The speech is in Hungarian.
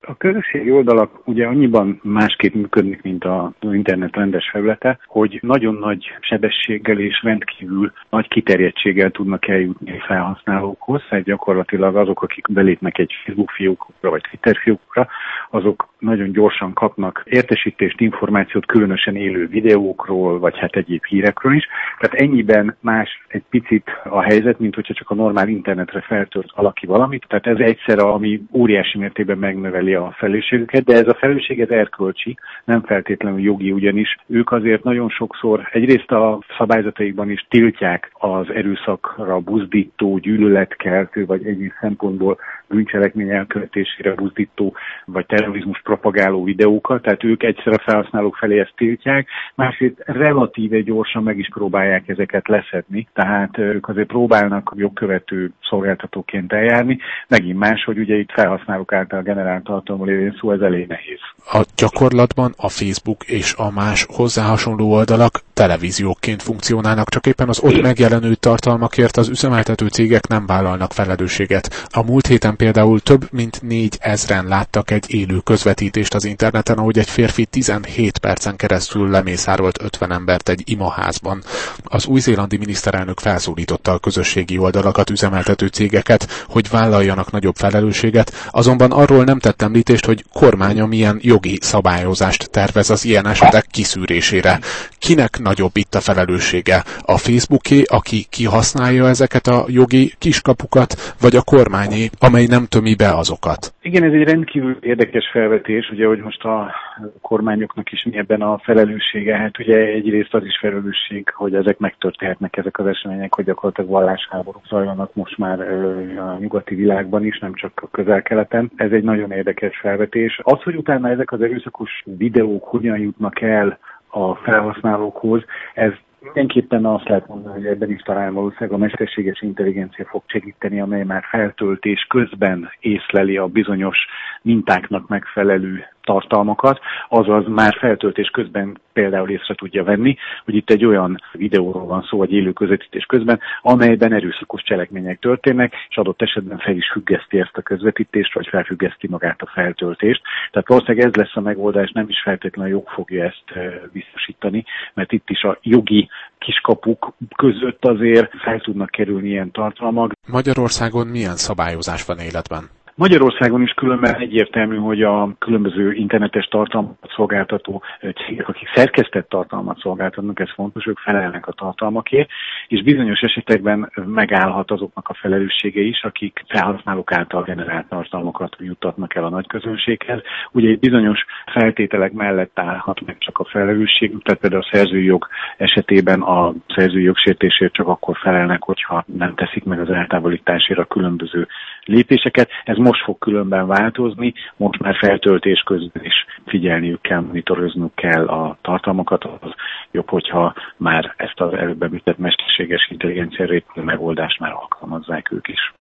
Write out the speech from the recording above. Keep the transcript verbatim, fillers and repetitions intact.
A közösségi oldalak ugye annyiban másképp működnek, mint az internet rendes felülete, hogy nagyon nagy sebességgel és rendkívül nagy kiterjedtséggel tudnak eljutni a felhasználókhoz, tehát gyakorlatilag azok, akik belépnek egy Facebook fiókukra vagy Twitter fiókukra, azok nagyon gyorsan kapnak értesítést, információt, különösen élő videókról, vagy hát egyéb hírekről is. Tehát ennyiben más egy picit a helyzet, mint hogyha csak a normál internetre feltört valaki valamit. Tehát ez egyszer, ami óriási mértékben megnöveli a felelősségüket, de ez a felelősség ez erkölcsi, nem feltétlenül jogi, ugyanis ők azért nagyon sokszor egyrészt a szabályzataikban is tiltják az erőszakra buzdító, gyűlöletkeltő, vagy egyéb szempontból bűncselekmény elkövetésére buzdító, vagy terrorizmus propagáló videókat, tehát ők egyszer a felhasználók felé ezt tiltják, másrészt relatíve gyorsan meg is próbálják ezeket leszedni, tehát ők azért próbálnak jogkövető szolgáltatóként eljárni, megint más, hogy ugye itt felhasználók által generált tartalommal lévén szó, ez elég nehéz. A gyakorlatban a Facebook és a más hozzá hasonló oldalak televízióként funkcionálnak, csak éppen az ott megjelenő tartalmakért az üzemeltető cégek nem vállalnak felelősséget. A múlt héten például több mint négyezren láttak egy élő közvetítést az interneten, ahogy egy férfi tizenhét percen keresztül lemészárolt ötven embert egy imaházban. Az új-zélandi miniszterelnök felszólította a közösségi oldalakat, üzemeltető cégeket, hogy vállaljanak nagyobb felelősséget, azonban arról nem tett említést, hogy kormánya milyen jogi szabályozást tervez az ilyen esetek kiszűrésére. Kinek nagyobb itt a felelőssége? A Facebooké, aki kihasználja ezeket a jogi kiskapukat, vagy a kormányé, amely nem tömi be azokat? Igen, ez egy rendkívül érdekes felvetés, ugye, hogy most a kormányoknak is mi ebben a felelőssége. Hát ugye egyrészt az is felelősség, hogy ezek megtörténhetnek, ezek az események, hogy gyakorlatilag vallásháborúk zajlanak most már a nyugati világban is, nem csak a Közel-Keleten. Ez egy nagyon érdekes felvetés. Az, hogy utána ezek az erőszakos videók hogyan jutnak el a felhasználókhoz, ez mindenképpen azt lehet mondani, hogy ebben is talán valószínűleg a mesterséges intelligencia fog segíteni, amely már feltöltés közben észleli a bizonyos mintáknak megfelelő tartalmakat, azaz már feltöltés közben például észre tudja venni, hogy itt egy olyan videóról van szó, vagy élő közvetítés közben, amelyben erőszakos cselekmények történnek, és adott esetben fel is függeszti ezt a közvetítést, vagy felfüggeszti magát a feltöltést. Tehát valószínűleg ez lesz a megoldás, nem is feltétlenül a jog fogja ezt biztosítani, mert itt is a jogi kiskapuk között azért fel tudnak kerülni ilyen tartalmak. Magyarországon milyen szabályozás van életben? Magyarországon is különben egyértelmű, hogy a különböző internetes tartalmat szolgáltató cégek, akik szerkesztett tartalmat szolgáltatnak, ez fontos, ők felelnek a tartalmakért, és bizonyos esetekben megállhat azoknak a felelőssége is, akik felhasználók által generált tartalmakat juttatnak el a nagyközönséghez. Ugye egy bizonyos feltételek mellett állhat meg csak a felelősségük, tehát például a szerzői jog esetében a szerzői jogsértésért csak akkor felelnek, hogyha nem teszik meg az eltávolításért a különböző lépéseket. Ez most fog különben változni, most már feltöltés közben is figyelniük kell, monitoroznunk kell a tartalmakat, az jobb, hogyha már ezt az előbb említett mesterséges intelligencia megoldást már alkalmazzák ők is.